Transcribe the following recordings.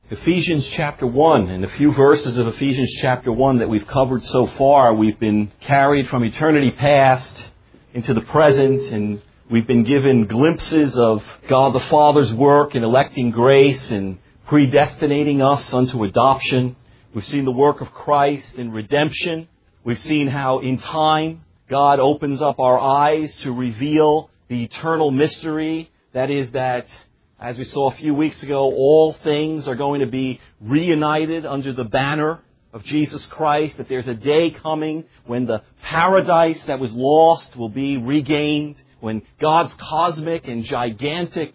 Ephesians chapter 1, and a few verses of Ephesians chapter 1 that we've covered so far. We've been carried from eternity past into the present, and we've been given glimpses of God the Father's work in electing grace and predestinating us unto adoption. We've seen the work of Christ in redemption. We've seen how in time God opens up our eyes to reveal the eternal mystery. That is that, as we saw a few weeks ago, all things are going to be reunited under the banner of Jesus Christ, that there's a day coming when the paradise that was lost will be regained, when God's cosmic and gigantic,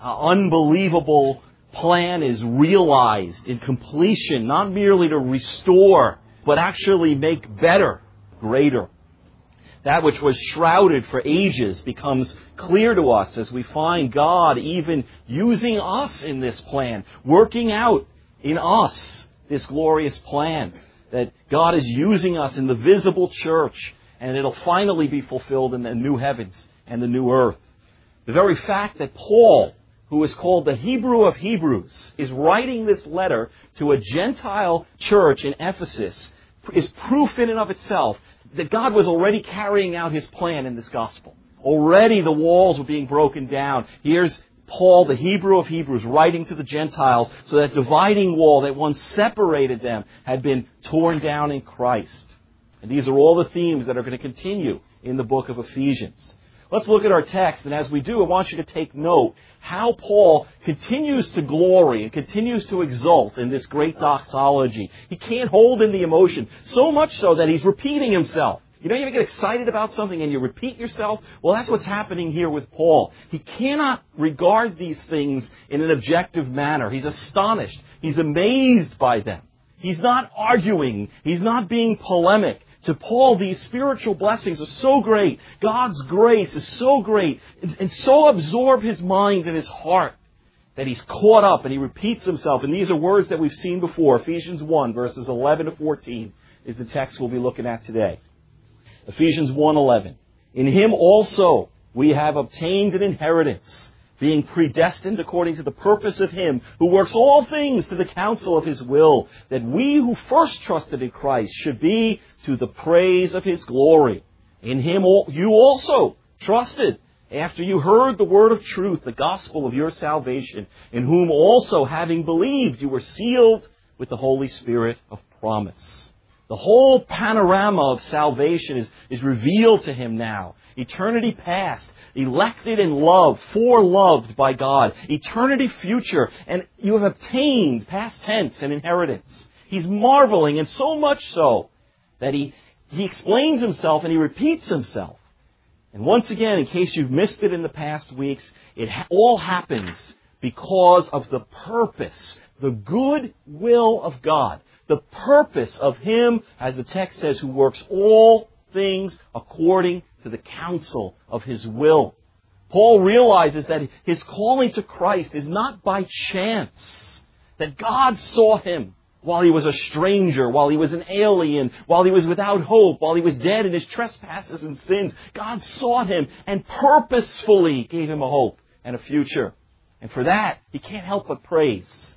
unbelievable plan is realized in completion, not merely to restore, but actually make better, greater. That which was shrouded for ages becomes clear to us as we find God even using us in this plan, working out in us this glorious plan, that God is using us in the visible church, and it'll finally be fulfilled in the new heavens and the new earth. The very fact that Paul, who is called the Hebrew of Hebrews, is writing this letter to a Gentile church in Ephesus is proof in and of itself that God was already carrying out His plan in this gospel. Already the walls were being broken down. Here's Paul, the Hebrew of Hebrews, writing to the Gentiles so that dividing wall that once separated them had been torn down in Christ. And these are all the themes that are going to continue in the book of Ephesians. Let's look at our text, and as we do, I want you to take note how Paul continues to glory and continues to exult in this great doxology. He can't hold in the emotion, so much so that he's repeating himself. You know, you ever get excited about something and you repeat yourself? Well, that's what's happening here with Paul. He cannot regard these things in an objective manner. He's astonished. He's amazed by them. He's not arguing. He's not being polemic. To Paul, these spiritual blessings are so great. God's grace is so great and so absorb his mind and his heart that he's caught up and he repeats himself. And these are words that we've seen before. Ephesians 1, verses 11 to 14 is the text we'll be looking at today. Ephesians 1:11. In Him also we have obtained an inheritance, being predestined according to the purpose of Him who works all things to the counsel of His will, that we who first trusted in Christ should be to the praise of His glory. In Him you also trusted, after you heard the word of truth, the gospel of your salvation, in whom also, having believed, you were sealed with the Holy Spirit of promise. The whole panorama of salvation is revealed to him now. Eternity past, elected in love, foreloved by God. Eternity future, and you have obtained, past tense, an inheritance. He's marveling, and so much so that he explains himself and he repeats himself. And once again, in case you've missed it in the past weeks, it all happens because of the purpose, the good will of God. The purpose of Him, as the text says, who works all things according to the counsel of His will. Paul realizes that his calling to Christ is not by chance. That God saw him while he was a stranger, while he was an alien, while he was without hope, while he was dead in his trespasses and sins. God saw him and purposefully gave him a hope and a future. And for that, he can't help but praise.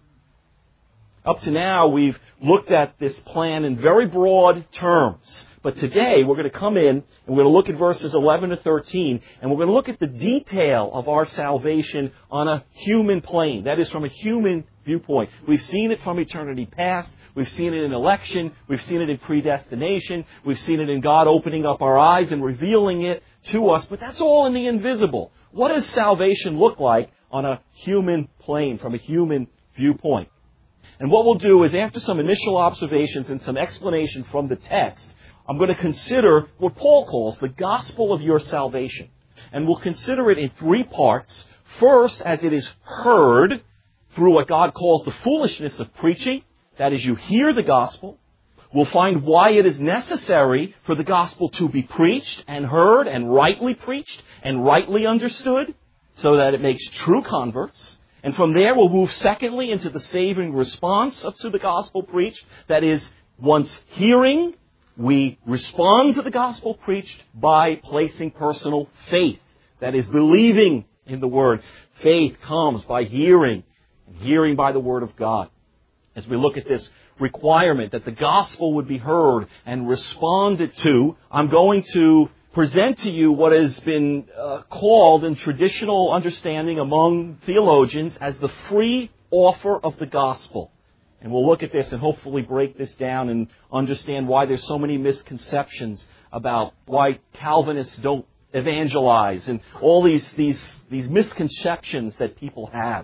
Up to now, we've looked at this plan in very broad terms. But today, we're going to come in and we're going to look at verses 11 to 13, and we're going to look at the detail of our salvation on a human plane. That is, from a human viewpoint. We've seen it from eternity past. We've seen it in election. We've seen it in predestination. We've seen it in God opening up our eyes and revealing it to us. But that's all in the invisible. What does salvation look like on a human plane, from a human viewpoint? And what we'll do is, after some initial observations and some explanation from the text, I'm going to consider what Paul calls the gospel of your salvation. And we'll consider it in three parts. First, as it is heard through what God calls the foolishness of preaching. That is, you hear the gospel. We'll find why it is necessary for the gospel to be preached and heard and rightly preached and rightly understood so that it makes true converts. And from there, we'll move secondly into the saving response up to the gospel preached. That is, once hearing, we respond to the gospel preached by placing personal faith. That is, believing in the word. Faith comes by hearing, and hearing by the word of God. As we look at this requirement that the gospel would be heard and responded to, I'm going to present to you what has been called in traditional understanding among theologians as the free offer of the gospel. And we'll look at this and hopefully break this down and understand why there's so many misconceptions about why Calvinists don't evangelize and all these misconceptions that people have.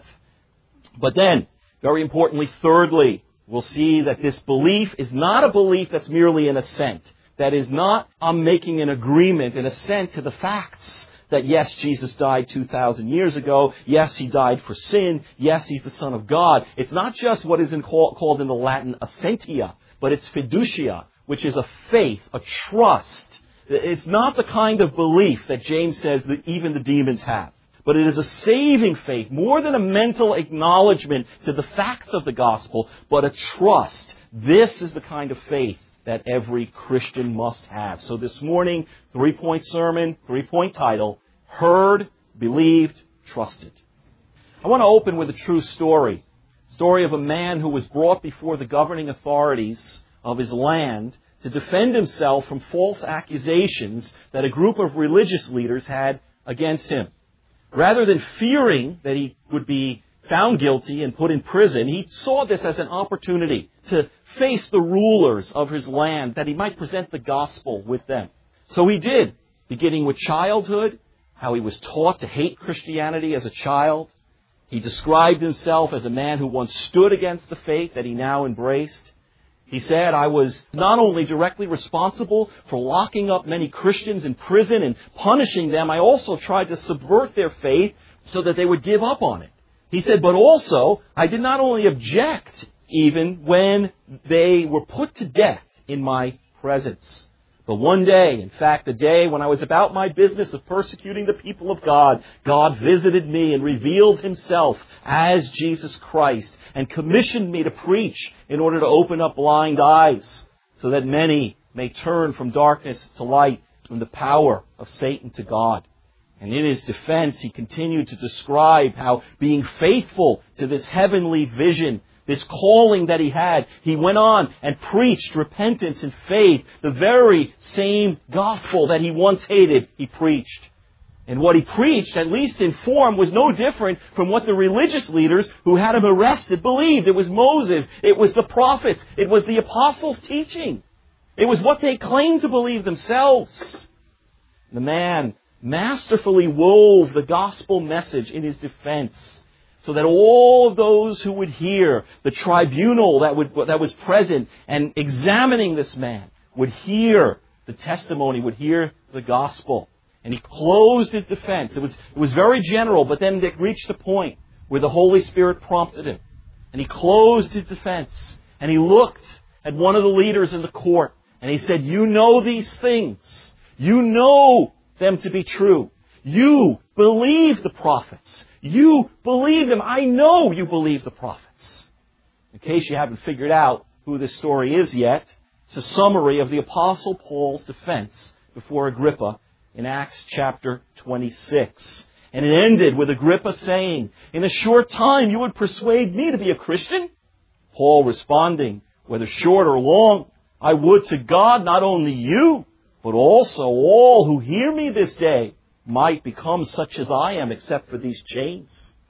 But then, very importantly, thirdly, we'll see that this belief is not a belief that's merely an assent. That is not, I'm making an agreement, an assent to the facts that yes, Jesus died 2,000 years ago. Yes, He died for sin. Yes, He's the Son of God. It's not just what is called in the Latin assentia, but it's fiducia, which is a faith, a trust. It's not the kind of belief that James says that even the demons have. But it is a saving faith, more than a mental acknowledgement to the facts of the gospel, but a trust. This is the kind of faith that every Christian must have. So this morning, 3-point sermon, 3-point title, heard, believed, trusted. I want to open with a true story. Story of a man who was brought before the governing authorities of his land to defend himself from false accusations that a group of religious leaders had against him. Rather than fearing that he would be found guilty and put in prison, he saw this as an opportunity to face the rulers of his land, that he might present the gospel with them. So he did, beginning with childhood, how he was taught to hate Christianity as a child. He described himself as a man who once stood against the faith that he now embraced. He said, I was not only directly responsible for locking up many Christians in prison and punishing them, I also tried to subvert their faith so that they would give up on it. He said, but also, I did not only object even when they were put to death in my presence. But one day, in fact, the day when I was about my business of persecuting the people of God, God visited me and revealed Himself as Jesus Christ and commissioned me to preach in order to open up blind eyes so that many may turn from darkness to light, from the power of Satan to God. And in his defense, he continued to describe how being faithful to this heavenly vision, this calling that he had, he went on and preached repentance and faith, the very same gospel that he once hated, he preached. And what he preached, at least in form, was no different from what the religious leaders who had him arrested believed. It was Moses, it was the prophets, it was the apostles' teaching. It was what they claimed to believe themselves. The man masterfully wove the gospel message in his defense, so that all of those who would hear, the tribunal that was present and examining this man, would hear the testimony, would hear the gospel. And he closed his defense. It was very general, but then it reached a point where the Holy Spirit prompted him. And he closed his defense. And he looked at one of the leaders in the court. And he said, you know these things. You know them to be true. You believe the prophets. You believe them. I know you believe the prophets. In case you haven't figured out who this story is yet, it's a summary of the Apostle Paul's defense before Agrippa in Acts chapter 26. And it ended with Agrippa saying, in a short time you would persuade me to be a Christian? Paul responding, whether short or long, I would to God not only you, but also all who hear me this day might become such as I am, except for these chains.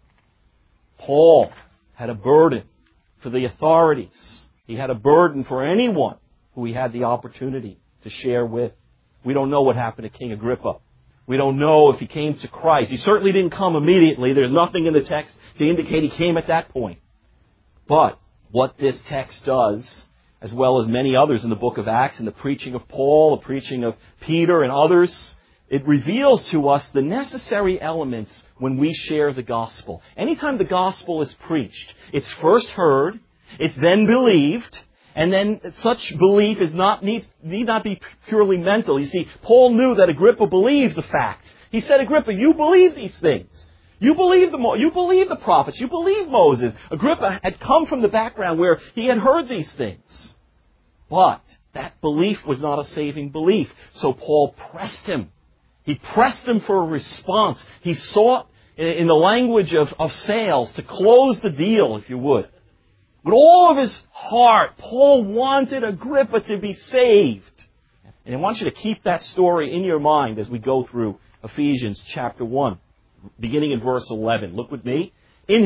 Paul had a burden for the authorities. He had a burden for anyone who he had the opportunity to share with. We don't know what happened to King Agrippa. We don't know if he came to Christ. He certainly didn't come immediately. There's nothing in the text to indicate he came at that point. But what this text does, as well as many others in the book of Acts, and the preaching of Paul, the preaching of Peter and others, it reveals to us the necessary elements when we share the gospel. Anytime the gospel is preached, it's first heard, it's then believed, and then such belief need not be purely mental. You see, Paul knew that Agrippa believed the facts. He said, Agrippa, you believe these things. You believe the prophets. You believe Moses. Agrippa had come from the background where he had heard these things. But that belief was not a saving belief. So Paul pressed him. He pressed him for a response. He sought, in the language of sales, to close the deal, if you would. With all of his heart, Paul wanted Agrippa to be saved. And I want you to keep that story in your mind as we go through Ephesians chapter 1, beginning in verse 11. Look with me. In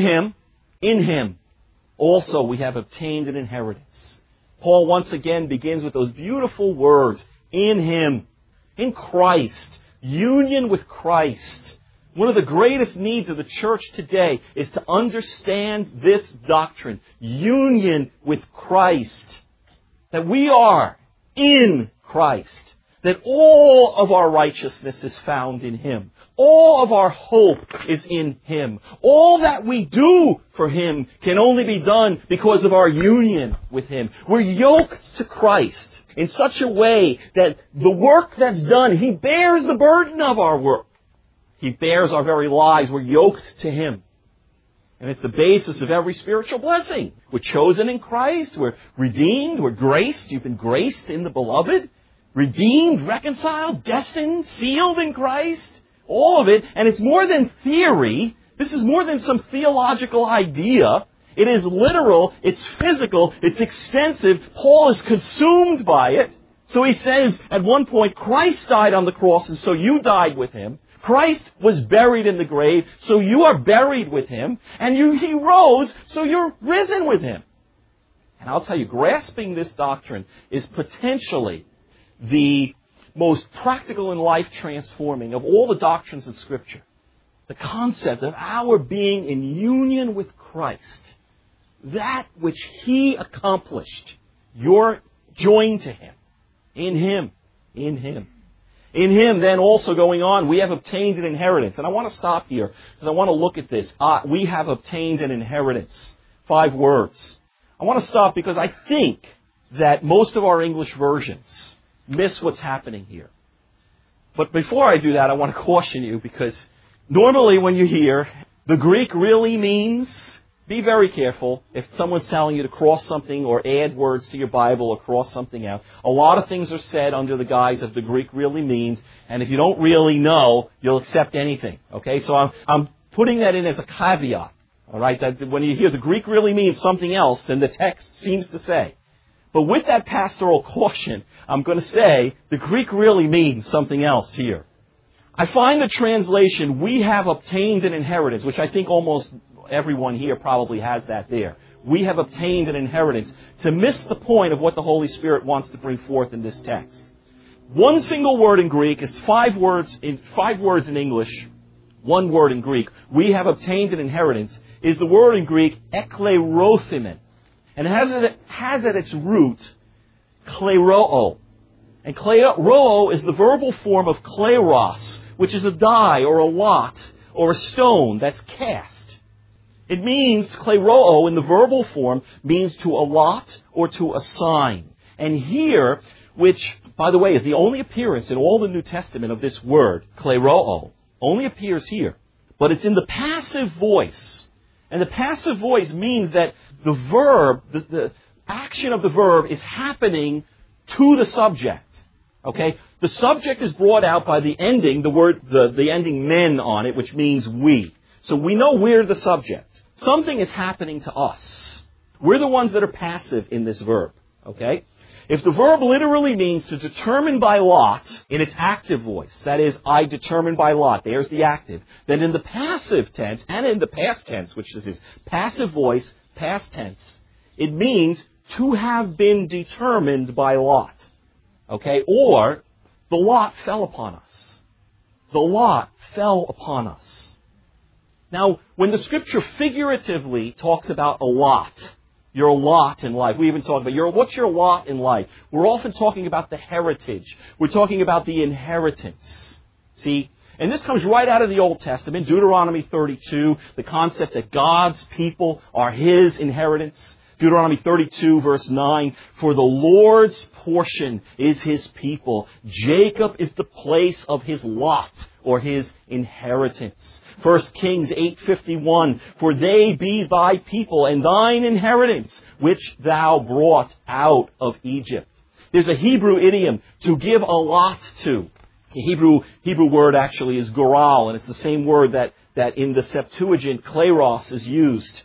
him also we have obtained an inheritance. Paul once again begins with those beautiful words. In him, in Christ, union with Christ. One of the greatest needs of the church today is to understand this doctrine. Union with Christ. That we are in Christ. That all of our righteousness is found in Him. All of our hope is in Him. All that we do for Him can only be done because of our union with Him. We're yoked to Christ in such a way that the work that's done, He bears the burden of our work. He bears our very lives. We're yoked to Him. And it's the basis of every spiritual blessing. We're chosen in Christ. We're redeemed. We're graced. You've been graced in the Beloved. Redeemed, reconciled, destined, sealed in Christ. All of it. And it's more than theory. This is more than some theological idea. It is literal. It's physical. It's extensive. Paul is consumed by it. So he says at one point, Christ died on the cross and so you died with Him. Christ was buried in the grave, so you are buried with Him. And He rose, so you're risen with Him. And I'll tell you, grasping this doctrine is potentially the most practical and life-transforming of all the doctrines of Scripture. The concept of our being in union with Christ. That which He accomplished. You're joined to Him. In Him. In Him. In Him, then, also going on, we have obtained an inheritance. And I want to stop here, because I want to look at this. We have obtained an inheritance. 5 words. I want to stop because I think that most of our English versions miss what's happening here. But before I do that, I want to caution you, because normally when you hear the Greek really means, be very careful if someone's telling you to cross something or add words to your Bible or cross something out. A lot of things are said under the guise of the Greek really means, and if you don't really know, you'll accept anything. Okay, so I'm putting that in as a caveat. All right, that when you hear the Greek really means something else than the text seems to say. But with that pastoral caution, I'm going to say the Greek really means something else here. I find the translation, we have obtained an inheritance, which I think almost everyone here probably has that there. We have obtained an inheritance, to miss the point of what the Holy Spirit wants to bring forth in this text. One single word in Greek is 5 words in English, 1 word in Greek. We have obtained an inheritance is the word in Greek eklerothimen. And it has at its root kleroo. And kleroo is the verbal form of kleros, which is a die or a lot or a stone that's cast. It means, kleroo in the verbal form, means to allot or to assign. And here, which, by the way, is the only appearance in all the New Testament of this word, kleroo, only appears here. But it's in the passive voice. And the passive voice means that the verb, the action of the verb is happening to the subject. Okay? The subject is brought out by the ending, the ending men on it, which means we. So we know we're the subject. Something is happening to us. We're the ones that are passive in this verb. Okay? If the verb literally means to determine by lot in its active voice, that is, I determine by lot, there's the active, then in the passive tense and in the past tense, which is this passive voice, past tense, it means to have been determined by lot. Okay? Or the lot fell upon us. The lot fell upon us. Now, when the Scripture figuratively talks about a lot, your lot in life, we even talk about what's your lot in life? We're often talking about the heritage. We're talking about the inheritance. See? And this comes right out of the Old Testament, Deuteronomy 32, the concept that God's people are His inheritance. Deuteronomy 32, verse 9, for the Lord's portion is His people. Jacob is the place of His lot, or His inheritance. 1 Kings 8:51, for they be thy people and thine inheritance, which thou brought out of Egypt. There's a Hebrew idiom, to give a lot to. The Hebrew word actually is goral, and it's the same word that in the Septuagint, kleros, is used.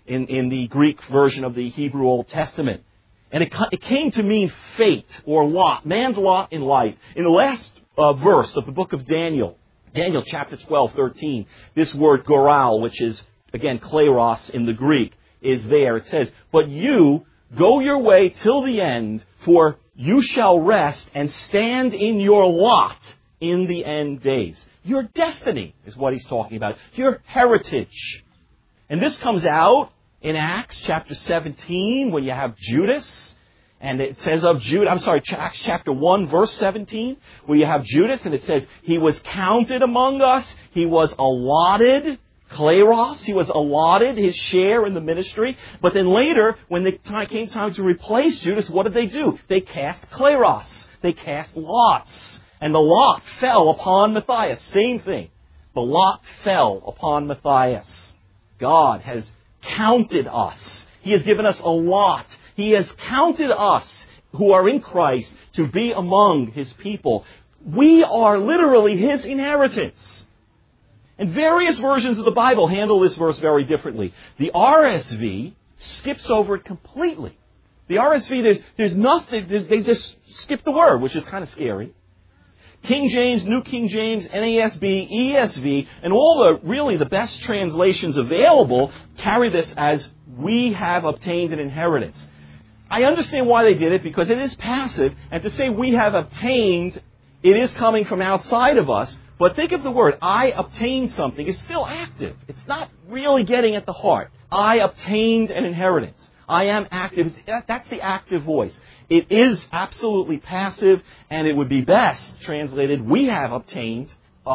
in the Greek version of the Hebrew Old Testament. And it came to mean fate or lot, man's lot in life. In the last verse of the book of Daniel, Daniel chapter 12:13, this word goral, which is, again, kleros in the Greek, is there. It says, "But you go your way till the end, for you shall rest and stand in your lot in the end days." Your destiny is what he's talking about. Your heritage. And this comes out in Acts chapter 17 when you have Judas. And it says of Judas, Acts chapter 1 verse 17, where you have Judas and it says, he was counted among us. He was allotted, kleros, he was allotted his share in the ministry. But then later, when it came time to replace Judas, what did they do? They cast kleros. They cast lots. And the lot fell upon Matthias. Same thing. The lot fell upon Matthias. God has counted us. He has given us a lot. He has counted us who are in Christ to be among His people. We are literally His inheritance. And various versions of the Bible handle this verse very differently. The RSV skips over it completely. The RSV, there's nothing, they just skip the word, which is kind of scary. King James, New King James, NASB, ESV, and all the best translations available carry this as, "we have obtained an inheritance." I understand why they did it, because it is passive, and to say "we have obtained," it is coming from outside of us, but think of the word, "I obtained something," is still active. It's not really getting at the heart. I obtained an inheritance. I am active. That's the active voice. It is absolutely passive, and it would be best translated, "we have obtained,"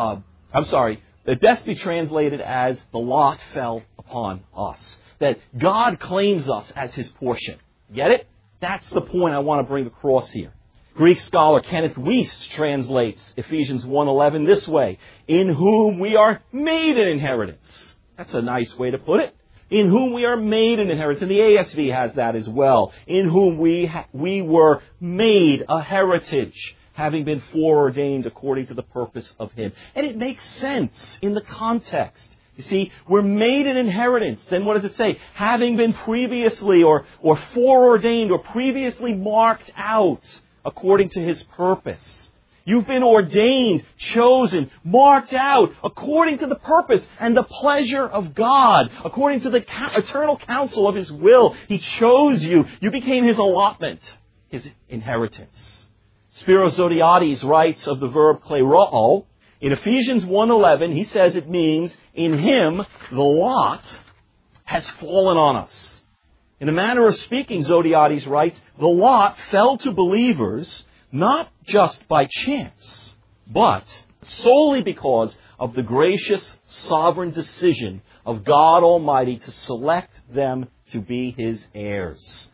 it'd best be translated as, "the lot fell upon us." That God claims us as His portion. Get it? That's the point I want to bring across here. Greek scholar Kenneth Wuest translates Ephesians 1:11 this way, "in whom we are made an inheritance." That's a nice way to put it. In whom we are made an inheritance. And the ASV has that as well. In whom we were made a heritage, having been foreordained according to the purpose of Him. And it makes sense in the context. You see, we're made an inheritance. Then what does it say? Having been previously or foreordained or previously marked out according to His purpose. You've been ordained, chosen, marked out according to the purpose and the pleasure of God, according to the eternal counsel of His will. He chose you. You became His allotment, His inheritance. Spiros Zodhiates writes of the verb kleroo. In Ephesians 1:11, he says it means, "in Him the lot has fallen on us." In a manner of speaking, Zodhiates writes, the lot fell to believers not just by chance, but solely because of the gracious, sovereign decision of God Almighty to select them to be His heirs.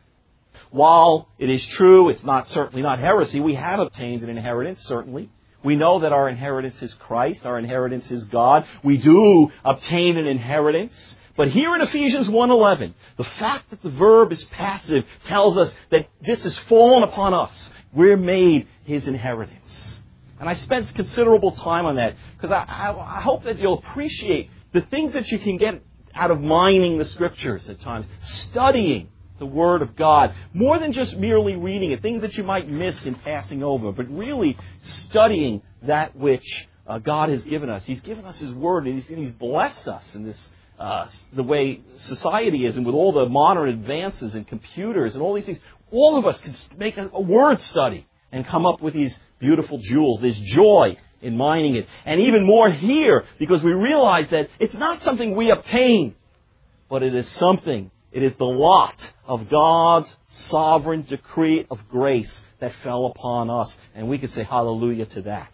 While it is true, it's certainly not heresy, we have obtained an inheritance, certainly. We know that our inheritance is Christ, our inheritance is God. We do obtain an inheritance. But here in Ephesians 1:11, the fact that the verb is passive tells us that this has fallen upon us. We're made His inheritance. And I spent considerable time on that because I hope that you'll appreciate the things that you can get out of mining the Scriptures at times, studying the Word of God, more than just merely reading it, things that you might miss in passing over, but really studying that which God has given us. He's given us His Word, and He's blessed us in this the way society is, and with all the modern advances in computers and all these things. All of us can make a word study and come up with these beautiful jewels. There's joy in mining it. And even more here, because we realize that it's not something we obtain, but it is the lot of God's sovereign decree of grace that fell upon us. And we can say hallelujah to that.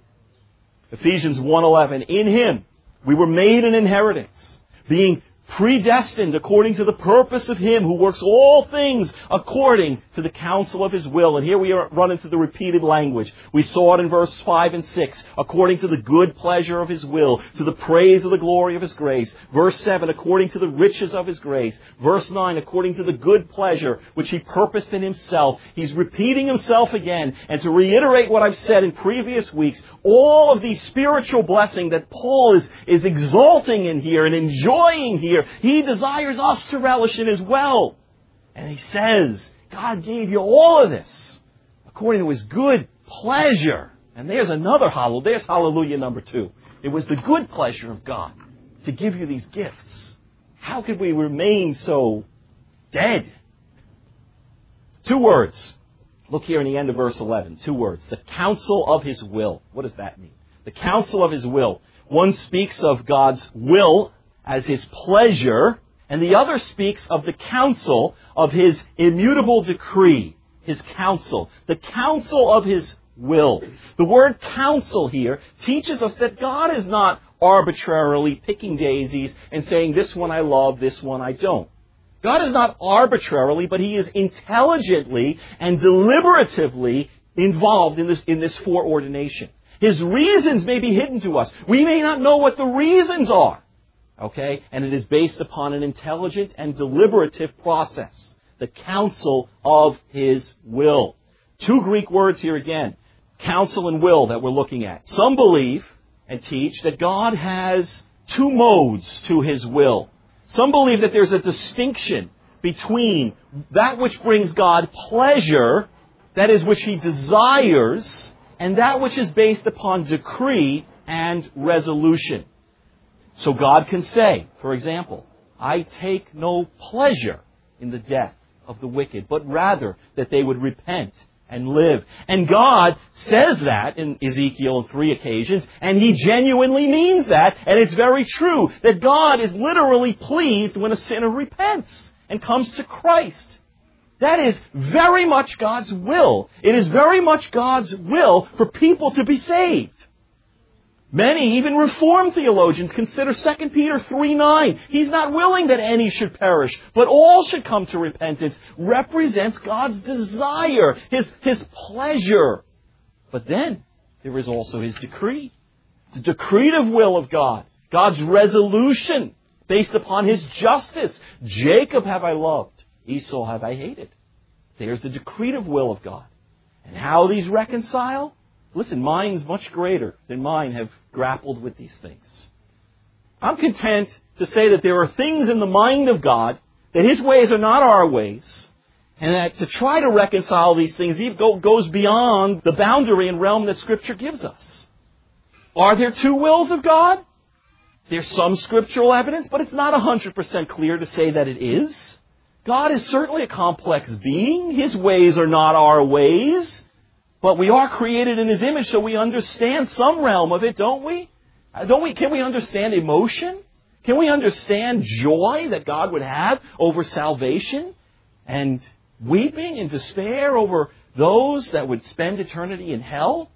Ephesians 1:11, "in Him we were made an inheritance, being predestined according to the purpose of Him who works all things according to the counsel of His will." And here we run into the repeated language. We saw it in verse 5 and 6. According to the good pleasure of His will, to the praise of the glory of His grace. Verse 7, according to the riches of His grace. Verse 9, according to the good pleasure which He purposed in Himself. He's repeating Himself again. And to reiterate what I've said in previous weeks, all of the spiritual blessing that Paul is exalting in here and enjoying here pleasure. He desires us to relish it as well. And he says, God gave you all of this according to His good pleasure. And there's hallelujah number 2. It was the good pleasure of God to give you these gifts. How could we remain so dead? 2 words. Look here in the end of verse 11. 2 words. The counsel of His will. What does that mean? The counsel of His will. One speaks of God's will as His pleasure, and the other speaks of the counsel of His immutable decree. His counsel. The counsel of His will. The word counsel here teaches us that God is not arbitrarily picking daisies and saying, this one I love, this one I don't. God is not arbitrarily, but He is intelligently and deliberatively involved in this foreordination. His reasons may be hidden to us. We may not know what the reasons are. Okay? And it is based upon an intelligent and deliberative process. The counsel of His will. 2 Greek words here again. Counsel and will that we're looking at. Some believe and teach that God has 2 modes to His will. Some believe that there's a distinction between that which brings God pleasure, that is which He desires, and that which is based upon decree and resolution. So God can say, for example, I take no pleasure in the death of the wicked, but rather that they would repent and live. And God says that in Ezekiel on 3 occasions, and He genuinely means that, and it's very true that God is literally pleased when a sinner repents and comes to Christ. That is very much God's will. It is very much God's will for people to be saved. Many, even Reformed theologians, consider 2 Peter 3:9. He's not willing that any should perish, but all should come to repentance. Represents God's desire, His pleasure. But then, there is also His decree. The decretive will of God. God's resolution based upon His justice. Jacob have I loved, Esau have I hated. There's the decretive will of God. And how these reconcile? Listen, minds much greater than mine have grappled with these things. I'm content to say that there are things in the mind of God, that His ways are not our ways, and that to try to reconcile these things goes beyond the boundary and realm that Scripture gives us. Are there 2 wills of God? There's some scriptural evidence, but it's not 100% clear to say that it is. God is certainly a complex being. His ways are not our ways. But we are created in His image, so we understand some realm of it, don't we? Can we understand emotion? Can we understand joy that God would have over salvation? And weeping and despair over those that would spend eternity in hell?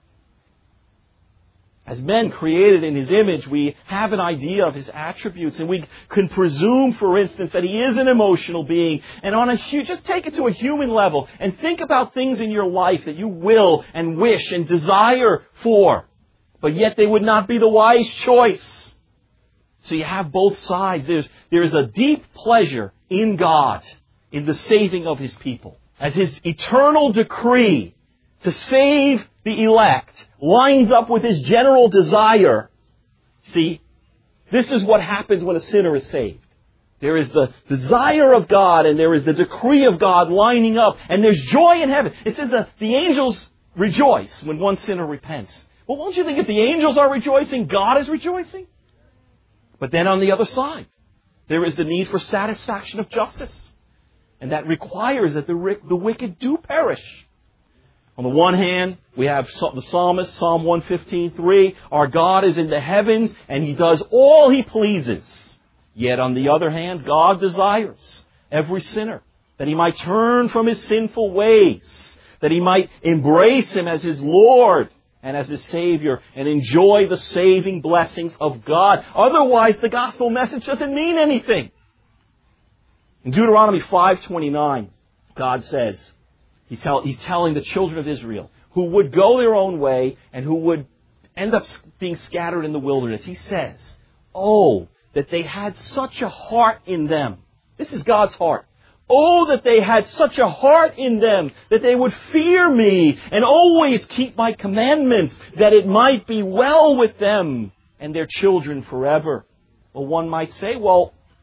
As men created in His image, we have an idea of His attributes, and we can presume, for instance, that He is an emotional being. And just take it to a human level and think about things in your life that you will and wish and desire for, but yet they would not be the wise choice. So you have both sides. There is a deep pleasure in God, in the saving of His people, as His eternal decree to save the elect lines up with His general desire. See, this is what happens when a sinner is saved. There is the desire of God and there is the decree of God lining up, and there's joy in heaven. It says that the angels rejoice when one sinner repents. Well, won't you think if the angels are rejoicing, God is rejoicing? But then on the other side, there is the need for satisfaction of justice. And that requires that the wicked do perish. On the one hand, we have the psalmist, Psalm 115:3. Our God is in the heavens and He does all He pleases. Yet on the other hand, God desires every sinner that he might turn from his sinful ways, that he might embrace Him as his Lord and as his Savior and enjoy the saving blessings of God. Otherwise, the gospel message doesn't mean anything. In Deuteronomy 5:29, God says, He's telling the children of Israel who would go their own way and who would end up being scattered in the wilderness. He says, oh, that they had such a heart in them. This is God's heart. Oh, that they had such a heart in them that they would fear Me and always keep My commandments, that it might be well with them and their children forever. Well, one might say, well,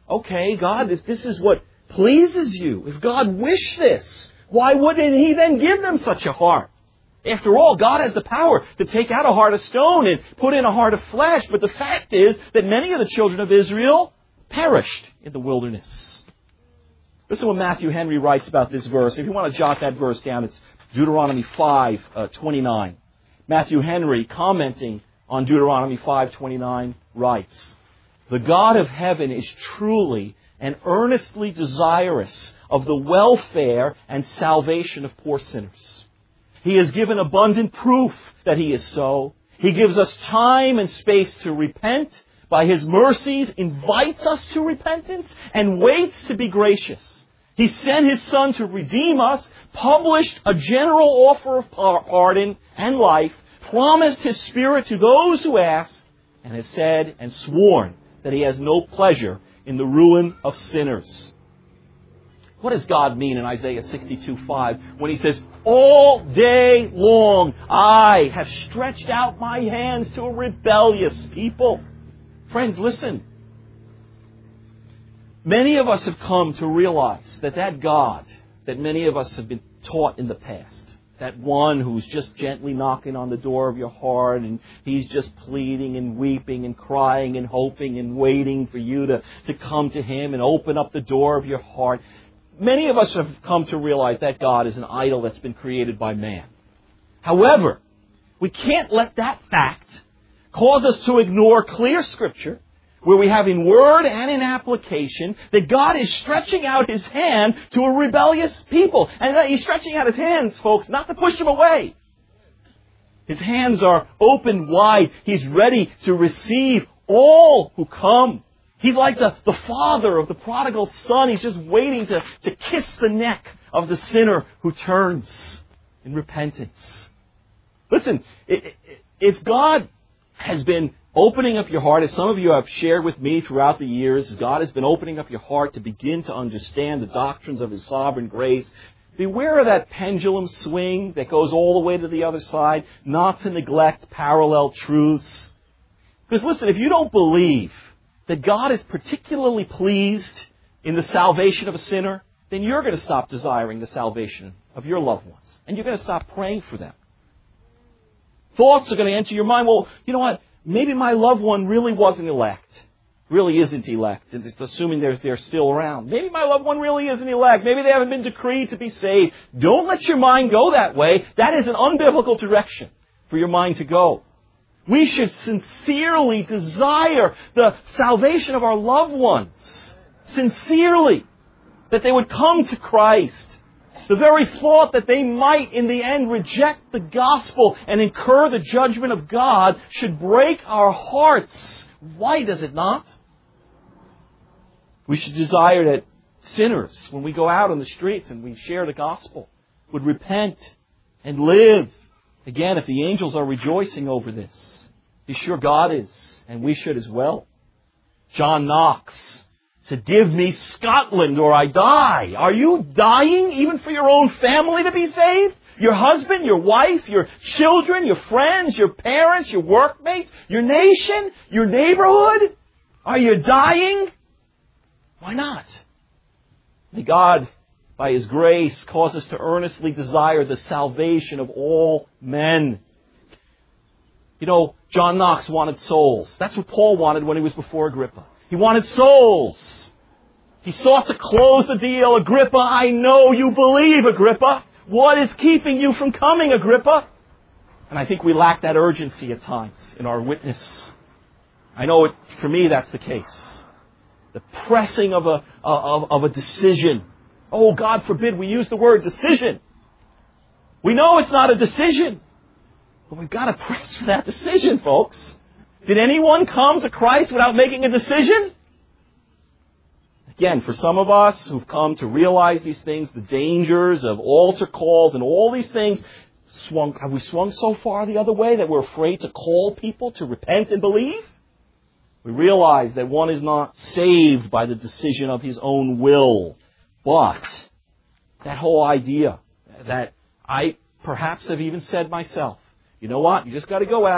Okay, God, if this is what pleases you, if God wished this, why wouldn't He then give them such a heart? After all, God has the power to take out a heart of stone and put in a heart of flesh. But the fact is that many of the children of Israel perished in the wilderness. Listen to what Matthew Henry writes about this verse. If you want to jot that verse down, it's Deuteronomy 5:29. Matthew Henry, commenting on Deuteronomy 5:29, writes, "The God of heaven is truly and earnestly desirous of the welfare and salvation of poor sinners. He has given abundant proof that He is so. He gives us time and space to repent. By His mercies, invites us to repentance and waits to be gracious. He sent His Son to redeem us, published a general offer of pardon and life, promised His Spirit to those who ask, and has said and sworn that He has no pleasure in the ruin of sinners." What does God mean in Isaiah 62:5 when He says, "All day long I have stretched out my hands to a rebellious people"? Friends, listen. Many of us have come to realize that God that many of us have been taught in the past, that one who's just gently knocking on the door of your heart and He's just pleading and weeping and crying and hoping and waiting for you to come to Him and open up the door of your heart. Many of us have come to realize that God is an idol that's been created by man. However, we can't let that fact cause us to ignore clear Scripture, where we have in word and in application that God is stretching out His hand to a rebellious people. And that He's stretching out His hands, folks, not to push them away. His hands are open wide. He's ready to receive all who come. He's like the father of the prodigal son. He's just waiting to kiss the neck of the sinner who turns in repentance. Listen, if God has been opening up your heart, as some of you have shared with me throughout the years, God has been opening up your heart to begin to understand the doctrines of His sovereign grace, beware of that pendulum swing that goes all the way to the other side, not to neglect parallel truths. Because listen, if you don't believe that God is particularly pleased in the salvation of a sinner, then you're going to stop desiring the salvation of your loved ones. And you're going to stop praying for them. Thoughts are going to enter your mind, well, you know what? Maybe my loved one really wasn't elect. Really isn't elect. It's assuming they're still around. Maybe my loved one really isn't elect. Maybe they haven't been decreed to be saved. Don't let your mind go that way. That is an unbiblical direction for your mind to go. We should sincerely desire the salvation of our loved ones. Sincerely. That they would come to Christ. The very thought that they might, in the end, reject the gospel and incur the judgment of God should break our hearts. Why does it not? We should desire that sinners, when we go out on the streets and we share the gospel, would repent and live. Again, if the angels are rejoicing over this, be sure God is, and we should as well. John Knox said, "Give me Scotland or I die." Are you dying even for your own family to be saved? Your husband, your wife, your children, your friends, your parents, your workmates, your nation, your neighborhood? Are you dying? Why not? May God, by His grace, cause us to earnestly desire the salvation of all men. You know, John Knox wanted souls. That's what Paul wanted when he was before Agrippa. He wanted souls. He sought to close the deal. Agrippa, I know you believe, Agrippa. What is keeping you from coming, Agrippa? And I think we lack that urgency at times in our witness. I know for me that's the case. The pressing of a decision. Oh, God forbid we use the word decision. We know it's not a decision. But we've got to press for that decision, folks. Did anyone come to Christ without making a decision? Again, for some of us who've come to realize these things, the dangers of altar calls and all these things, have we swung so far the other way that we're afraid to call people to repent and believe? We realize that one is not saved by the decision of his own will, but that whole idea that I perhaps have even said myself, you know what, you just got to go out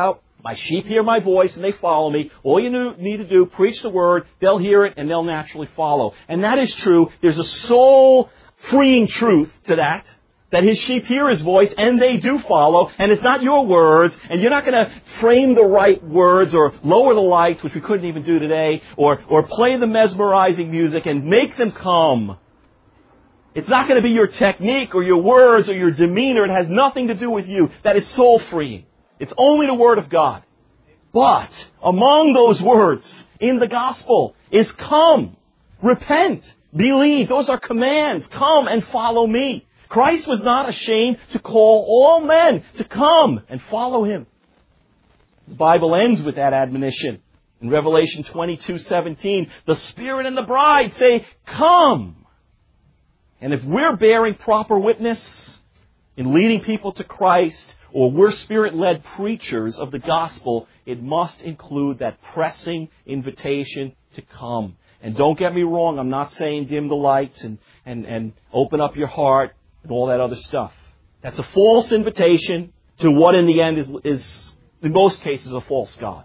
My sheep hear my voice and they follow me. All you need to do, preach the word, they'll hear it and they'll naturally follow. And that is true. There's a soul-freeing truth to that his sheep hear his voice and they do follow. And it's not your words, and you're not going to frame the right words or lower the lights, which we couldn't even do today, or play the mesmerizing music and make them come. It's not going to be your technique or your words or your demeanor. It has nothing to do with you. That is soul-freeing. It's only the Word of God. But among those words in the gospel is come, repent, believe. Those are commands. Come and follow me. Christ was not ashamed to call all men to come and follow Him. The Bible ends with that admonition. In Revelation 22:17, the Spirit and the bride say, come. And if we're bearing proper witness in leading people to Christ, or we're Spirit-led preachers of the gospel, it must include that pressing invitation to come. And don't get me wrong, I'm not saying dim the lights and open up your heart and all that other stuff. That's a false invitation to what in the end is in most cases, a false god.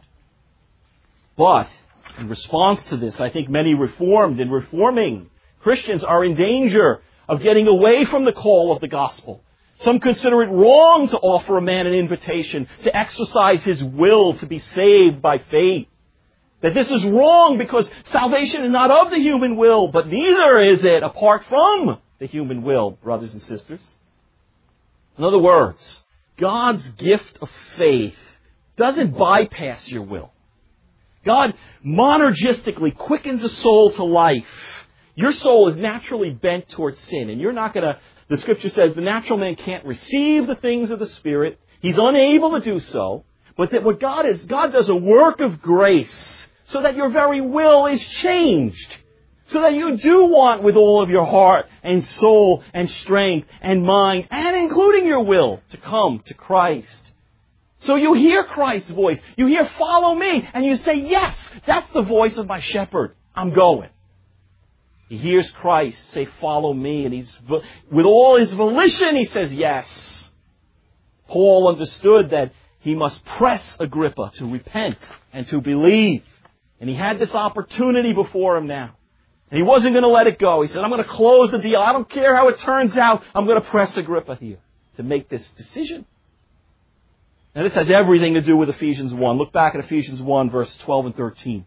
But in response to this, I think many Reformed and reforming Christians are in danger of getting away from the call of the gospel. Some consider it wrong to offer a man an invitation to exercise his will to be saved by faith. That this is wrong because salvation is not of the human will, but neither is it apart from the human will, brothers and sisters. In other words, God's gift of faith doesn't bypass your will. God monergistically quickens a soul to life. Your soul is naturally bent towards sin, and you're not going to... The Scripture says the natural man can't receive the things of the Spirit. He's unable to do so. But that what God does a work of grace so that your very will is changed. So that you do want with all of your heart and soul and strength and mind, and including your will, to come to Christ. So you hear Christ's voice. You hear, follow me. And you say, yes, that's the voice of my shepherd. I'm going. He hears Christ say, follow me. And with all his volition, he says, yes. Paul understood that he must press Agrippa to repent and to believe. And he had this opportunity before him now. And he wasn't going to let it go. He said, I'm going to close the deal. I don't care how it turns out. I'm going to press Agrippa here to make this decision. Now this has everything to do with Ephesians 1. Look back at Ephesians 1, verse 12 and 13.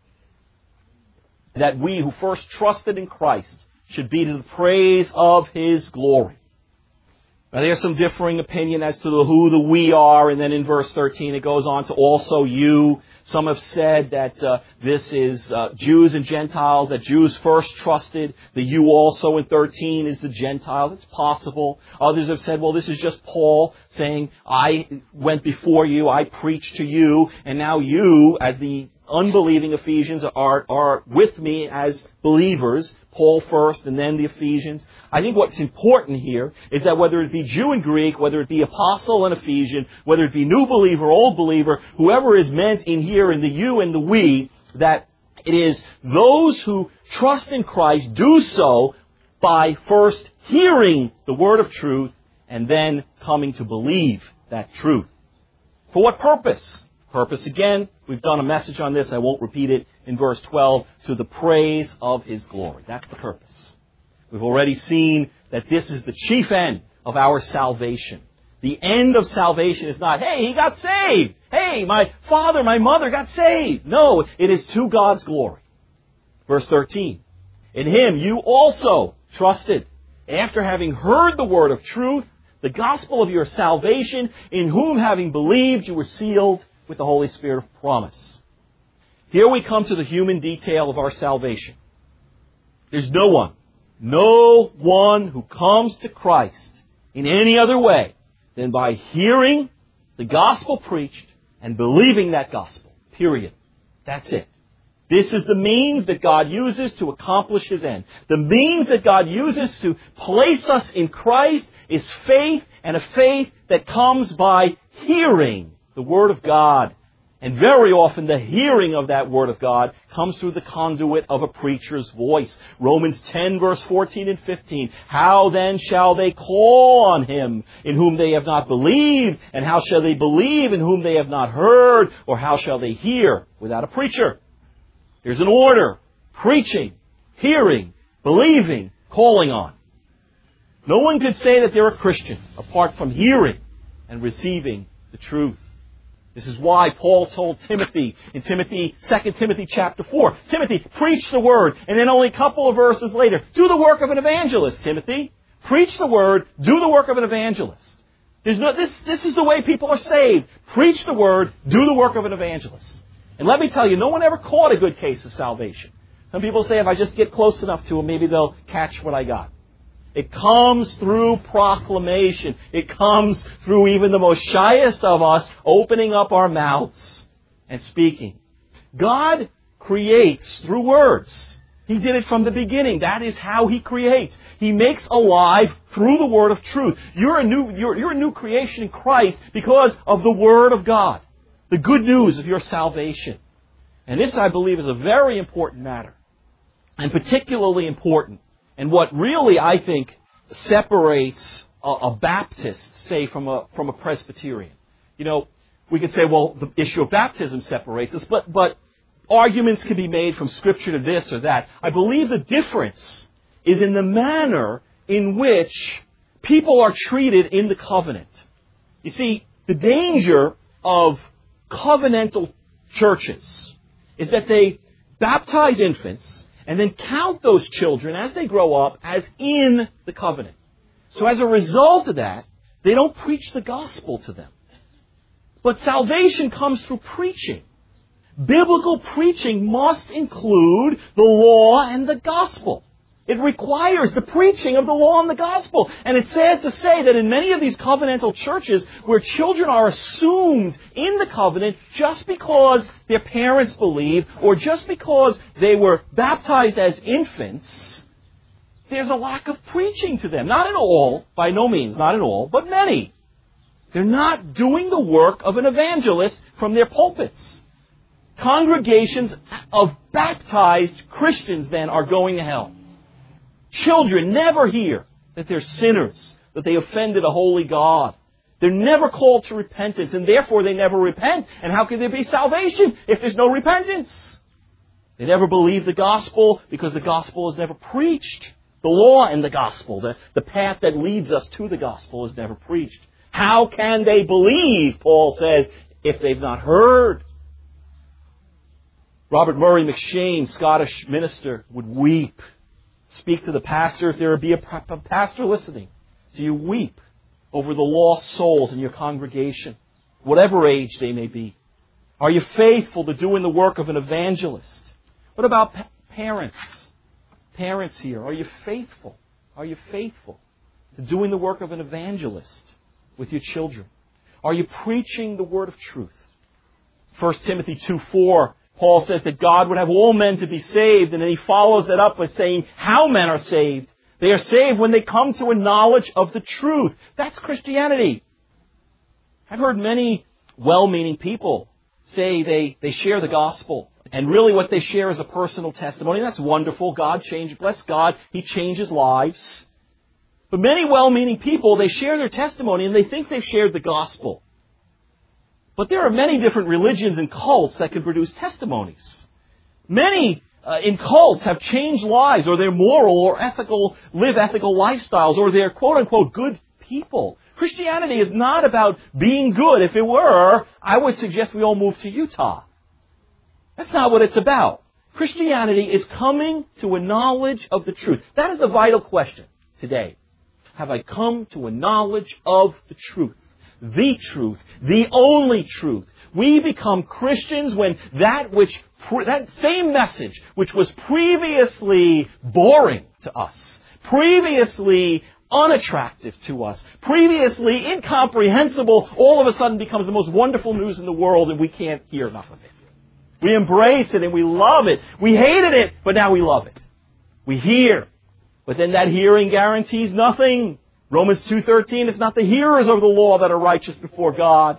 That we who first trusted in Christ should be to the praise of His glory. Now there's some differing opinion as to who the we are, and then in verse 13 it goes on to also you. Some have said that this is Jews and Gentiles, that Jews first trusted. The you also in 13 is the Gentiles. It's possible. Others have said, well, this is just Paul saying, I went before you, I preached to you, and now you, as the unbelieving Ephesians, are with me as believers. Paul first and then the Ephesians. I think what's important here is that whether it be Jew and Greek, whether it be apostle and Ephesian, whether it be new believer, old believer, whoever is meant in here in the you and the we, that it is those who trust in Christ do so by first hearing the word of truth and then coming to believe that truth. For what purpose? Purpose, again, we've done a message on this. I won't repeat it in verse 12. To the praise of His glory. That's the purpose. We've already seen that this is the chief end of our salvation. The end of salvation is not, hey, he got saved. Hey, my father, my mother got saved. No, it is to God's glory. Verse 13. In Him you also trusted, after having heard the word of truth, the gospel of your salvation, in whom having believed you were sealed with the Holy Spirit of promise. Here we come to the human detail of our salvation. There's no one who comes to Christ in any other way than by hearing the gospel preached and believing that gospel. Period. That's it. This is the means that God uses to accomplish His end. The means that God uses to place us in Christ is faith, and a faith that comes by hearing the Word of God And very often the hearing of that Word of God comes through the conduit of a preacher's voice. Romans 10 verse 14 and 15. How then shall they call on Him in whom they have not believed? And how shall they believe in whom they have not heard? Or how shall they hear without a preacher? There's an order. Preaching, hearing, believing, calling on. No one could say that they're a Christian apart from hearing and receiving the truth. This is why Paul told Timothy in 2 Timothy chapter 4, Timothy, preach the Word. And then only a couple of verses later, do the work of an evangelist, Timothy. Preach the Word, do the work of an evangelist. This is the way people are saved. Preach the Word, do the work of an evangelist. And let me tell you, no one ever caught a good case of salvation. Some people say if I just get close enough to them, maybe they'll catch what I got. It comes through proclamation. It comes through even the most shyest of us opening up our mouths and speaking. God creates through words. He did it from the beginning. That is how He creates. He makes alive through the Word of truth. You're a new creation in Christ because of the Word of God. The good news of your salvation. And this, I believe, is a very important matter. And particularly important. And what really, I think, separates a Baptist, say, from a Presbyterian. You know, we could say, well, the issue of baptism separates us, but arguments can be made from Scripture to this or that. I believe the difference is in the manner in which people are treated in the covenant. You see, the danger of covenantal churches is that they baptize infants and then count those children as they grow up as in the covenant. So as a result of that, they don't preach the gospel to them. But salvation comes through preaching. Biblical preaching must include the law and the gospel. It requires the preaching of the law and the gospel. And it's sad to say that in many of these covenantal churches where children are assumed in the covenant just because their parents believe or just because they were baptized as infants, there's a lack of preaching to them. Not in all, by no means, not in all, but many. They're not doing the work of an evangelist from their pulpits. Congregations of baptized Christians then are going to hell. Children never hear that they're sinners, that they offended a holy God. They're never called to repentance, and therefore they never repent. And how can there be salvation if there's no repentance? They never believe the gospel because the gospel is never preached. The law and the gospel, the path that leads us to the gospel is never preached. How can they believe, Paul says, if they've not heard? Robert Murray McShane, Scottish minister, would weep. Speak to the pastor if there would be a pastor listening. So you weep over the lost souls in your congregation, whatever age they may be. Are you faithful to doing the work of an evangelist? What about parents? Parents here, are you faithful? Are you faithful to doing the work of an evangelist with your children? Are you preaching the word of truth? 1 Timothy 2:4, Paul says that God would have all men to be saved, and then he follows that up by saying how men are saved. They are saved when they come to a knowledge of the truth. That's Christianity. I've heard many well-meaning people say they share the gospel. And really what they share is a personal testimony. That's wonderful. Bless God, He changes lives. But many well-meaning people, they share their testimony and they think they've shared the gospel. But there are many different religions and cults that can produce testimonies. Many in cults have changed lives, or they're moral or live ethical lifestyles, or they're quote-unquote good people. Christianity is not about being good. If it were, I would suggest we all move to Utah. That's not what it's about. Christianity is coming to a knowledge of the truth. That is the vital question today. Have I come to a knowledge of the truth? The only truth. We become Christians when that same message, which was previously boring to us, previously unattractive to us, previously incomprehensible, all of a sudden becomes the most wonderful news in the world, and we can't hear enough of it. We embrace it and we love it. We hated it, but now we love it. We hear, but then that hearing guarantees nothing. Romans 2:13, it's not the hearers of the law that are righteous before God.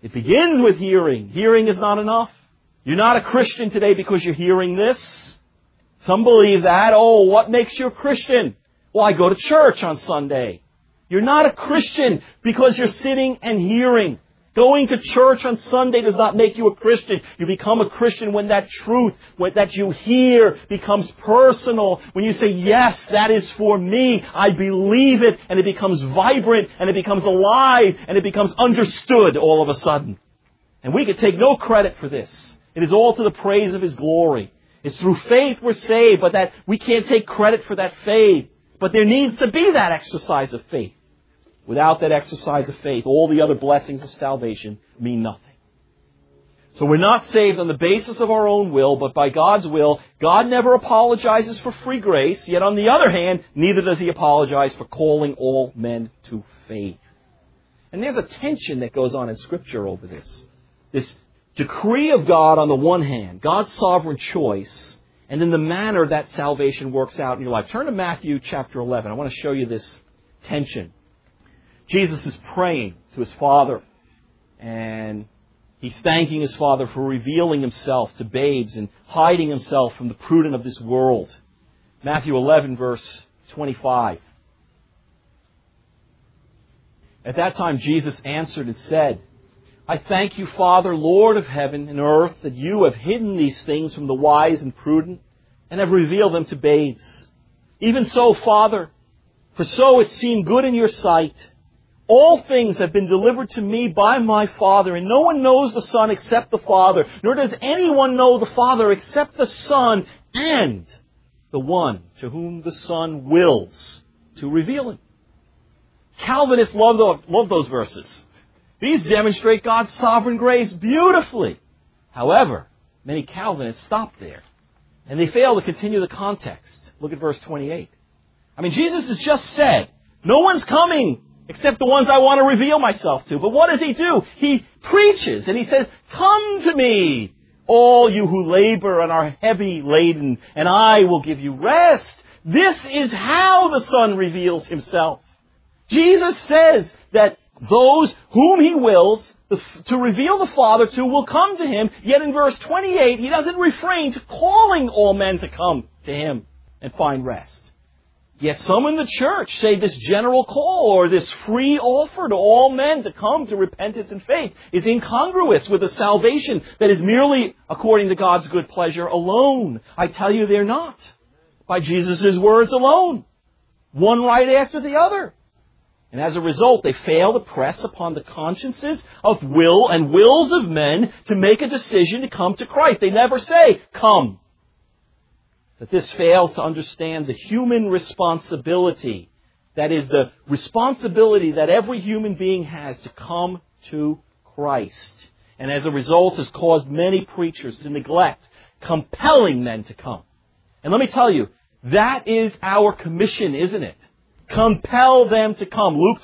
It begins with hearing. Hearing is not enough. You're not a Christian today because you're hearing this. Some believe that. Oh, what makes you a Christian? Well, I go to church on Sunday. You're not a Christian because you're sitting and hearing. Going to church on Sunday does not make you a Christian. You become a Christian when that truth that you hear becomes personal. When you say, yes, that is for me. I believe it. And it becomes vibrant. And it becomes alive. And it becomes understood all of a sudden. And we can take no credit for this. It is all to the praise of His glory. It's through faith we're saved, but that we can't take credit for that faith. But there needs to be that exercise of faith. Without that exercise of faith, all the other blessings of salvation mean nothing. So we're not saved on the basis of our own will, but by God's will. God never apologizes for free grace, yet on the other hand, neither does He apologize for calling all men to faith. And there's a tension that goes on in Scripture over this. This decree of God on the one hand, God's sovereign choice, and then the manner that salvation works out in your life. Turn to Matthew chapter 11. I want to show you this tension. Jesus is praying to His Father, and He's thanking His Father for revealing Himself to babes and hiding Himself from the prudent of this world. Matthew 11, verse 25. At that time, Jesus answered and said, I thank you, Father, Lord of heaven and earth, that you have hidden these things from the wise and prudent and have revealed them to babes. Even so, Father, for so it seemed good in your sight. All things have been delivered to me by my Father, and no one knows the Son except the Father, nor does anyone know the Father except the Son and the one to whom the Son wills to reveal Him. Calvinists love those verses. These demonstrate God's sovereign grace beautifully. However, many Calvinists stop there, and they fail to continue the context. Look at verse 28. Jesus has just said, no one's coming except the ones I want to reveal myself to. But what does He do? He preaches and He says, come to me, all you who labor and are heavy laden, and I will give you rest. This is how the Son reveals Himself. Jesus says that those whom He wills to reveal the Father to will come to Him. Yet in verse 28, He doesn't refrain to calling all men to come to Him and find rest. Yet some in the church say this general call or this free offer to all men to come to repentance and faith is incongruous with a salvation that is merely according to God's good pleasure alone. I tell you they're not. By Jesus' words alone. One right after the other. And as a result, they fail to press upon the consciences of will and wills of men to make a decision to come to Christ. They never say, come. That this fails to understand the human responsibility. That is the responsibility that every human being has to come to Christ. And as a result has caused many preachers to neglect compelling men to come. And let me tell you, that is our commission, isn't it? Compel them to come. Luke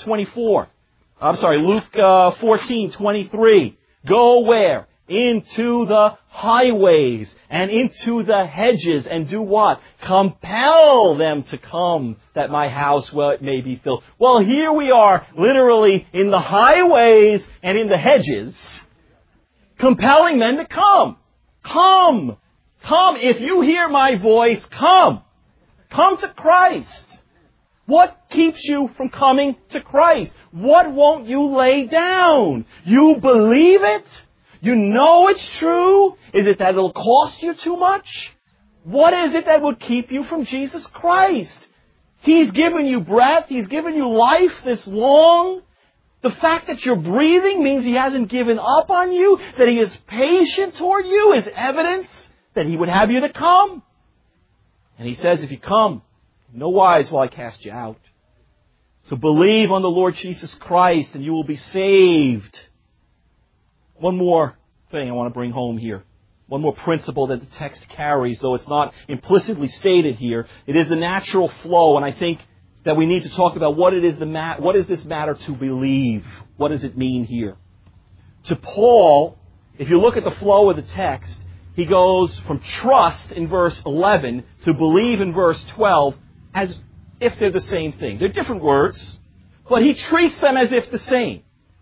14:23. Go where? Into the highways and into the hedges and do what? Compel them to come that my house may be filled. Well, here we are literally in the highways and in the hedges compelling men to come. Come. Come. If you hear my voice, come. Come to Christ. What keeps you from coming to Christ? What won't you lay down? You believe it? You know it's true? Is it that it'll cost you too much? What is it that would keep you from Jesus Christ? He's given you breath. He's given you life this long. The fact that you're breathing means He hasn't given up on you, that He is patient toward you is evidence that He would have you to come. And He says, if you come, no wise will I cast you out. So believe on the Lord Jesus Christ and you will be saved. One more thing I want to bring home here. One more principle that the text carries, though it's not implicitly stated here. It is the natural flow, and I think that we need to talk about what is this matter to believe? What does it mean here? To Paul, if you look at the flow of the text, he goes from trust in verse 11 to believe in verse 12 as if they're the same thing. They're different words, but he treats them as if the same.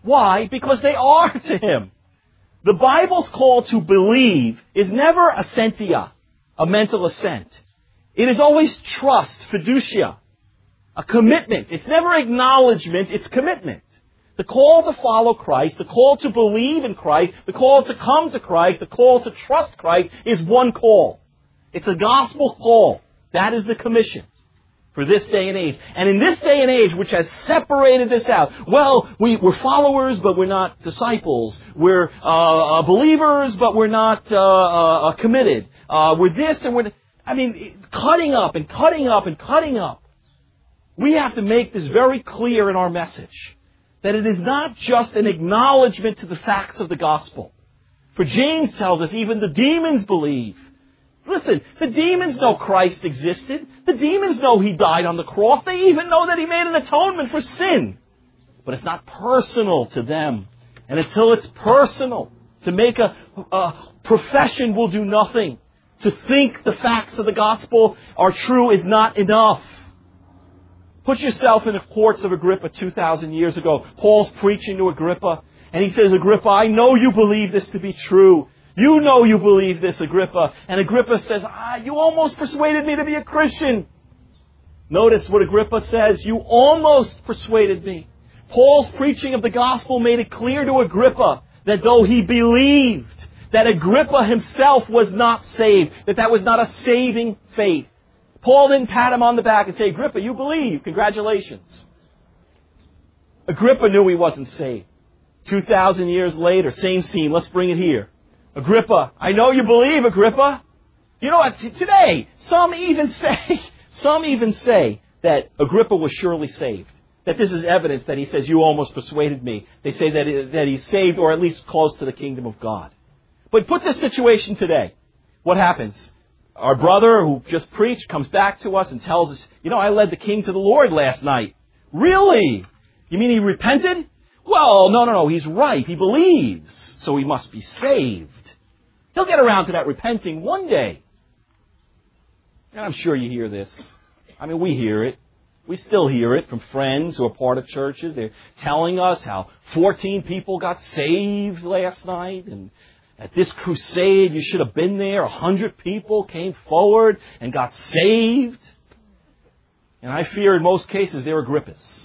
Why? Because they are to Him. The Bible's call to believe is never assentia, a mental assent. It is always trust, fiducia, a commitment. It's never acknowledgement, it's commitment. The call to follow Christ, the call to believe in Christ, the call to come to Christ, the call to trust Christ is one call. It's a gospel call. That is the commission for this day and age. And in this day and age, which has separated this out, well, we're followers, but we're not disciples. We're believers, but we're not committed. We're this and we're... cutting up and cutting up and cutting up. We have to make this very clear in our message, that it is not just an acknowledgement to the facts of the gospel. For James tells us even the demons believe. Listen, the demons know Christ existed. The demons know He died on the cross. They even know that He made an atonement for sin. But it's not personal to them. And until it's personal, to make a profession will do nothing. To think the facts of the gospel are true is not enough. Put yourself in the courts of Agrippa 2,000 years ago. Paul's preaching to Agrippa, and he says, Agrippa, I know you believe this to be true. You know you believe this, Agrippa. And Agrippa says, you almost persuaded me to be a Christian. Notice what Agrippa says, you almost persuaded me. Paul's preaching of the gospel made it clear to Agrippa that though he believed, that Agrippa himself was not saved, that was not a saving faith. Paul didn't pat him on the back and say, Agrippa, you believe. Congratulations. Agrippa knew he wasn't saved. 2,000 years later, same scene. Let's bring it here. Agrippa, I know you believe, Agrippa. You know what? Today, some even say that Agrippa was surely saved. That this is evidence that he says, you almost persuaded me. They say that he's saved or at least close to the kingdom of God. But put this situation today. What happens? Our brother who just preached comes back to us and tells us, I led the king to the Lord last night. Really? You mean he repented? Well, no, he's right. He believes, so he must be saved. He'll get around to that repenting one day. And I'm sure you hear this. We hear it. We still hear it from friends who are part of churches. They're telling us how 14 people got saved last night, and at this crusade, you should have been there. 100 people came forward and got saved. And I fear in most cases they're Agrippas.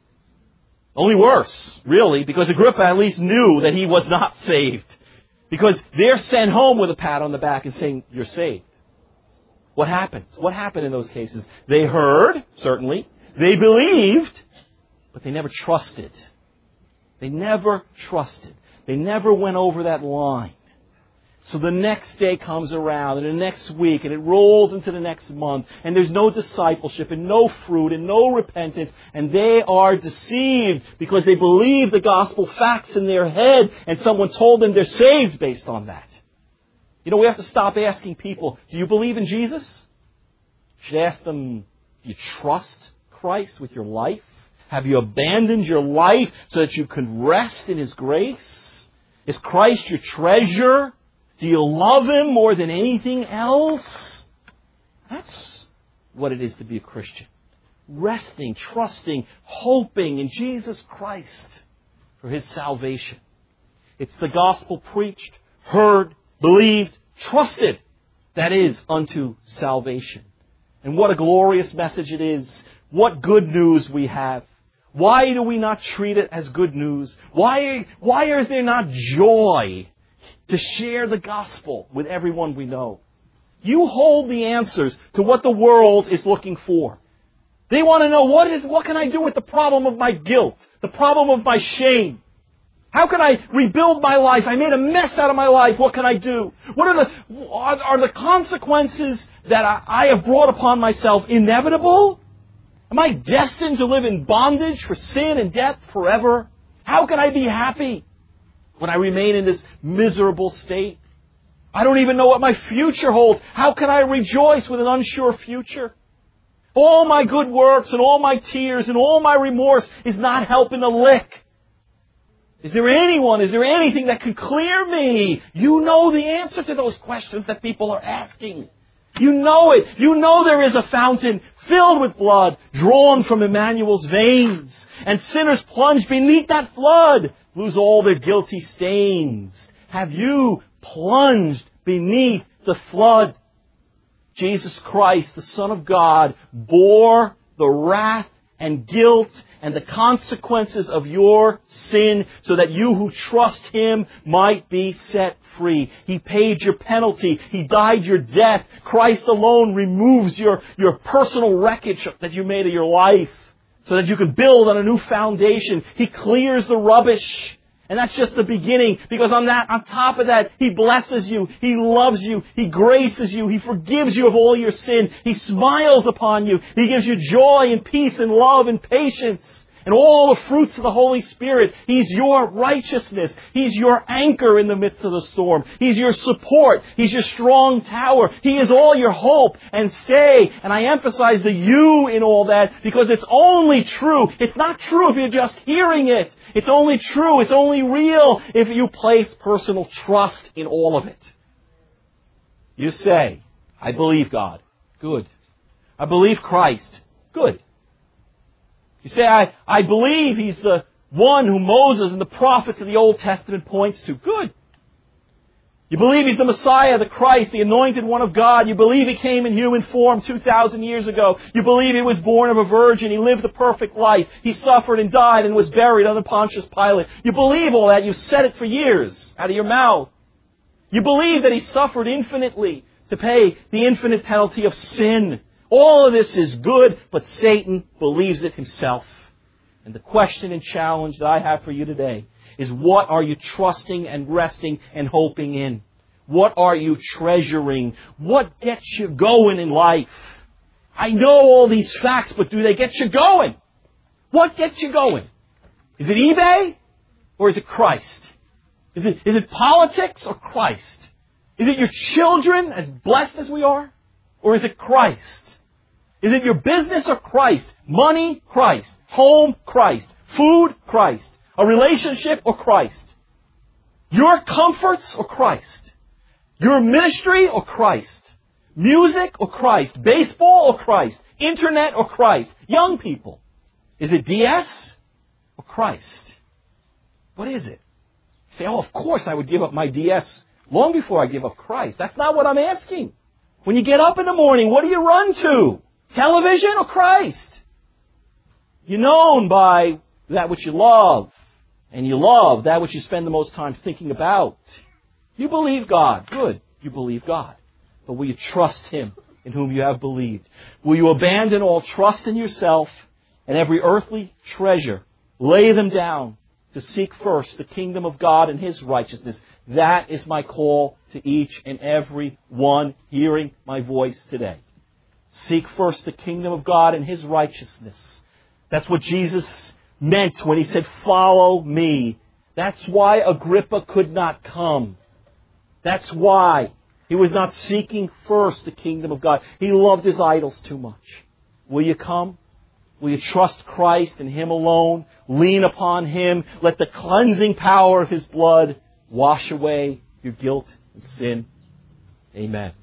Only worse, really, because Agrippa at least knew that he was not saved. Because they're sent home with a pat on the back and saying, you're saved. What happens? What happened in those cases? They heard, certainly. They believed, but they never trusted. They never trusted. They never went over that line. So the next day comes around, and the next week, and it rolls into the next month, and there's no discipleship, and no fruit, and no repentance, and they are deceived because they believe the gospel facts in their head, and someone told them they're saved based on that. We have to stop asking people, do you believe in Jesus? You should ask them, do you trust Christ with your life? Have you abandoned your life so that you can rest in His grace? Is Christ your treasure? Do you love Him more than anything else? That's what it is to be a Christian. Resting, trusting, hoping in Jesus Christ for His salvation. It's the gospel preached, heard, believed, trusted. That is unto salvation. And what a glorious message it is. What good news we have. Why do we not treat it as good news? Why is there not joy to share the gospel with everyone we know? You hold the answers to what the world is looking for. They want to know, what can I do with the problem of my guilt, the problem of my shame? How can I rebuild my life? I made a mess out of my life. What can I do? What are the consequences that I have brought upon myself inevitable? Am I destined to live in bondage for sin and death forever? How can I be happy when I remain in this miserable state? I don't even know what my future holds. How can I rejoice with an unsure future? All my good works and all my tears and all my remorse is not helping a lick. Is there anything that can clear me? You know the answer to those questions that people are asking. You know it. You know there is a fountain filled with blood drawn from Emmanuel's veins. And sinners plunge beneath that flood lose all their guilty stains? Have you plunged beneath the flood? Jesus Christ, the Son of God, bore the wrath and guilt and the consequences of your sin so that you who trust Him might be set free. He paid your penalty. He died your death. Christ alone removes your personal wreckage that you made of your life so that you can build on a new foundation. He clears the rubbish. And that's just the beginning, because on top of that, He blesses you, He loves you, He graces you, He forgives you of all your sin, He smiles upon you, He gives you joy and peace and love and patience and all the fruits of the Holy Spirit. He's your righteousness. He's your anchor in the midst of the storm. He's your support. He's your strong tower. He is all your hope and stay. And I emphasize the you in all that because it's only true. It's not true if you're just hearing it. It's only true. It's only real if you place personal trust in all of it. You say, I believe God. Good. I believe Christ. Good. You say, I believe He's the one who Moses and the prophets of the Old Testament points to. Good. You believe He's the Messiah, the Christ, the anointed one of God. You believe He came in human form 2,000 years ago. You believe He was born of a virgin. He lived a perfect life. He suffered and died and was buried under Pontius Pilate. You believe all that. You've said it for years out of your mouth. You believe that He suffered infinitely to pay the infinite penalty of sin. All of this is good, but Satan believes it himself. And the question and challenge that I have for you today is, what are you trusting and resting and hoping in? What are you treasuring? What gets you going in life? I know all these facts, but do they get you going? What gets you going? Is it eBay or is it Christ? Is it politics or Christ? Is it your children, as blessed as we are? Or is it Christ? Is it your business or Christ? Money, Christ. Home, Christ. Food, Christ. A relationship or Christ? Your comforts or Christ? Your ministry or Christ? Music or Christ? Baseball or Christ? Internet or Christ? Young people. Is it DS or Christ? What is it? You say, of course I would give up my DS long before I give up Christ. That's not what I'm asking. When you get up in the morning, what do you run to? Television or Christ? You're known by that which you love. And you love that which you spend the most time thinking about. You believe God. Good. You believe God. But will you trust Him in whom you have believed? Will you abandon all trust in yourself and every earthly treasure? Lay them down to seek first the kingdom of God and His righteousness. That is my call to each and every one hearing my voice today. Seek first the kingdom of God and His righteousness. That's what Jesus meant when He said, follow me. That's why Agrippa could not come. That's why he was not seeking first the kingdom of God. He loved his idols too much. Will you come? Will you trust Christ and Him alone? Lean upon Him. Let the cleansing power of His blood wash away your guilt and sin. Amen.